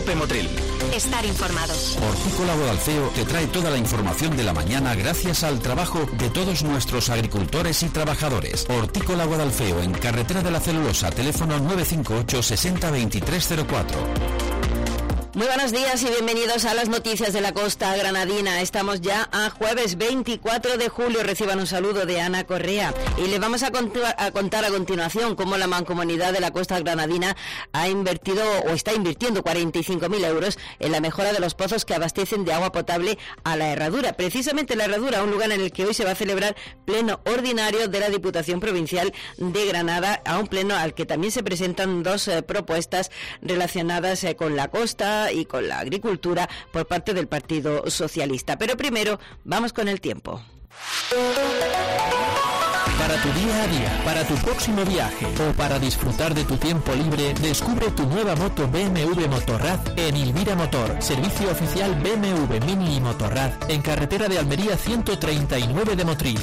COPE Motril. Estar informados. Hortícola Guadalfeo te trae toda la información de la mañana gracias al trabajo de todos nuestros agricultores y trabajadores. Hortícola Guadalfeo, en Carretera de la Celulosa, teléfono 958 60 2304. Muy buenos días y bienvenidos a las noticias de la costa granadina. Estamos ya a jueves 24 de julio. Reciban un saludo de Ana Correa. Y les vamos a contar a continuación cómo la Mancomunidad de la Costa Granadina ha invertido o está invirtiendo 45.000 euros en la mejora de los pozos que abastecen de agua potable a La Herradura. Precisamente La Herradura, un lugar en el que hoy se va a celebrar pleno ordinario de la Diputación Provincial de Granada, a un pleno al que también se presentan dos propuestas relacionadas con la costa y con la agricultura por parte del Partido Socialista. Pero primero, vamos con el tiempo. Para tu día a día, para tu próximo viaje o para disfrutar de tu tiempo libre, descubre tu nueva moto BMW Motorrad en Ilvira Motor, servicio oficial BMW Mini y Motorrad, en carretera de Almería 139 de Motril.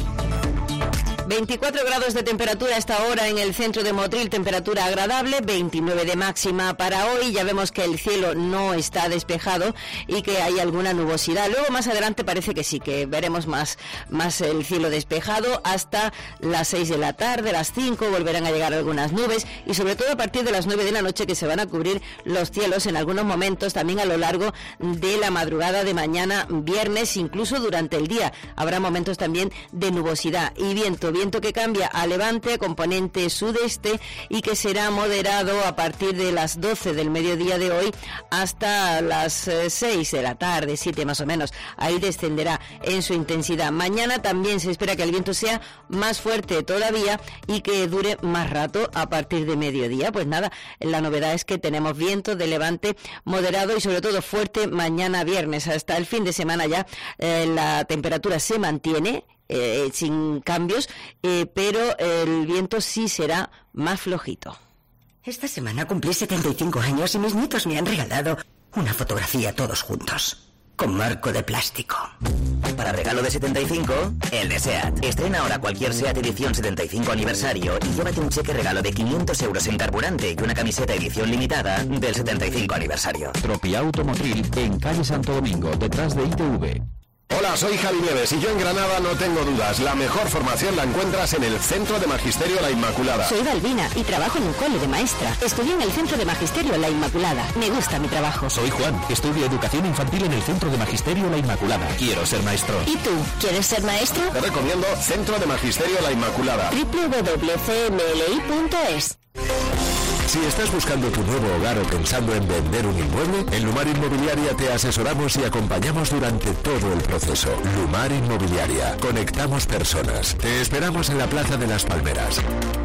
24 grados de temperatura a esta hora en el centro de Motril, temperatura agradable, 29 de máxima para hoy. Ya vemos que el cielo no está despejado y que hay alguna nubosidad. Luego más adelante parece que sí, que veremos más el cielo despejado hasta las 6 de la tarde, las 5 volverán a llegar algunas nubes y sobre todo a partir de las 9 de la noche que se van a cubrir los cielos en algunos momentos también a lo largo de la madrugada de mañana viernes, incluso durante el día. Habrá momentos también de nubosidad y viento que cambia a levante, componente sudeste y que será moderado a partir de las 12 del mediodía de hoy hasta las 6 de la tarde, 7 más o menos. Ahí descenderá en su intensidad. Mañana también se espera que el viento sea más fuerte todavía y que dure más rato a partir de mediodía. Pues nada, la novedad es que tenemos viento de levante moderado y sobre todo fuerte mañana viernes. Hasta el fin de semana ya la temperatura se mantiene sin cambios, pero el viento sí será más flojito. Esta semana cumplí 75 años y mis nietos me han regalado una fotografía todos juntos, con marco de plástico. Para regalo de 75, el de SEAT. Estrena ahora cualquier SEAT edición 75 aniversario y llévate un cheque regalo de 500 euros en carburante y una camiseta edición limitada del 75 aniversario. Tropiauto Motril, en calle Santo Domingo, detrás de ITV. Hola, soy Javi Nieves y yo en Granada no tengo dudas. La mejor formación la encuentras en el Centro de Magisterio La Inmaculada. Soy Balbina y trabajo en un cole de maestra. Estudié en el Centro de Magisterio La Inmaculada. Me gusta mi trabajo. Soy Juan, estudio educación infantil en el Centro de Magisterio La Inmaculada. Quiero ser maestro. ¿Y tú? ¿Quieres ser maestro? Te recomiendo Centro de Magisterio La Inmaculada. www.cmli.es. Si estás buscando tu nuevo hogar o pensando en vender un inmueble, en Lumar Inmobiliaria te asesoramos y acompañamos durante todo el proceso. Lumar Inmobiliaria. Conectamos personas. Te esperamos en la Plaza de las Palmeras.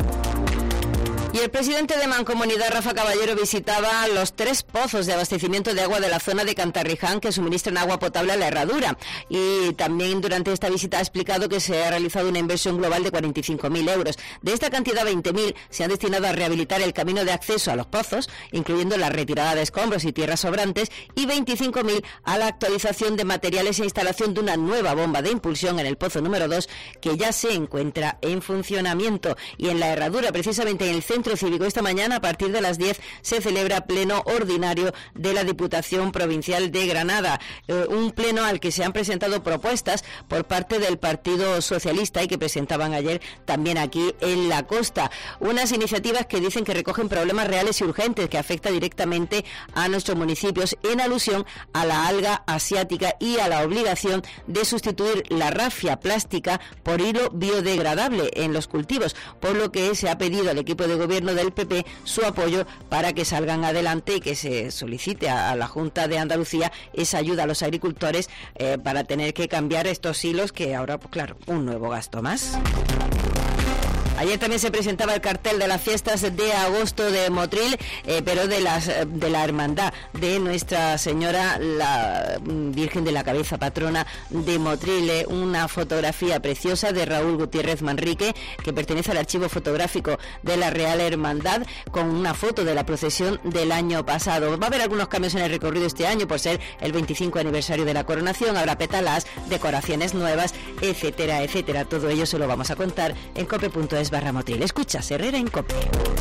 Y el presidente de Mancomunidad, Rafa Caballero, visitaba los 3 pozos de abastecimiento de agua de la zona de Cantarriján que suministran agua potable a La Herradura. Y también durante esta visita ha explicado que se ha realizado una inversión global de 45.000 euros. De esta cantidad, 20.000 se han destinado a rehabilitar el camino de acceso a los pozos, incluyendo la retirada de escombros y tierras sobrantes, y 25.000 a la actualización de materiales e instalación de una nueva bomba de impulsión en el pozo número 2, que ya se encuentra en funcionamiento. Y en La Herradura, precisamente en el Centro Cívico, esta mañana a partir de las 10 se celebra pleno ordinario de la Diputación Provincial de Granada, un pleno al que se han presentado propuestas por parte del Partido Socialista y que presentaban ayer también aquí en la costa, unas iniciativas que dicen que recogen problemas reales y urgentes que afectan directamente a nuestros municipios en alusión a la alga asiática y a la obligación de sustituir la rafia plástica por hilo biodegradable en los cultivos, por lo que se ha pedido al equipo de gobierno del PP su apoyo para que salgan adelante y que se solicite a la Junta de Andalucía esa ayuda a los agricultores para tener que cambiar estos hilos, que ahora, pues claro, un nuevo gasto más. Ayer también se presentaba el cartel de las fiestas de agosto de Motril, pero de la hermandad de Nuestra Señora, la Virgen de la Cabeza, patrona de Motril. Una fotografía preciosa de Raúl Gutiérrez Manrique, que pertenece al archivo fotográfico de la Real Hermandad, con una foto de la procesión del año pasado. Va a haber algunos cambios en el recorrido este año por ser el 25 aniversario de la coronación. Habrá pétalas, decoraciones nuevas, etcétera, etcétera. Todo ello se lo vamos a contar en cope.es/Motril. Escuchas Herrera en COPE.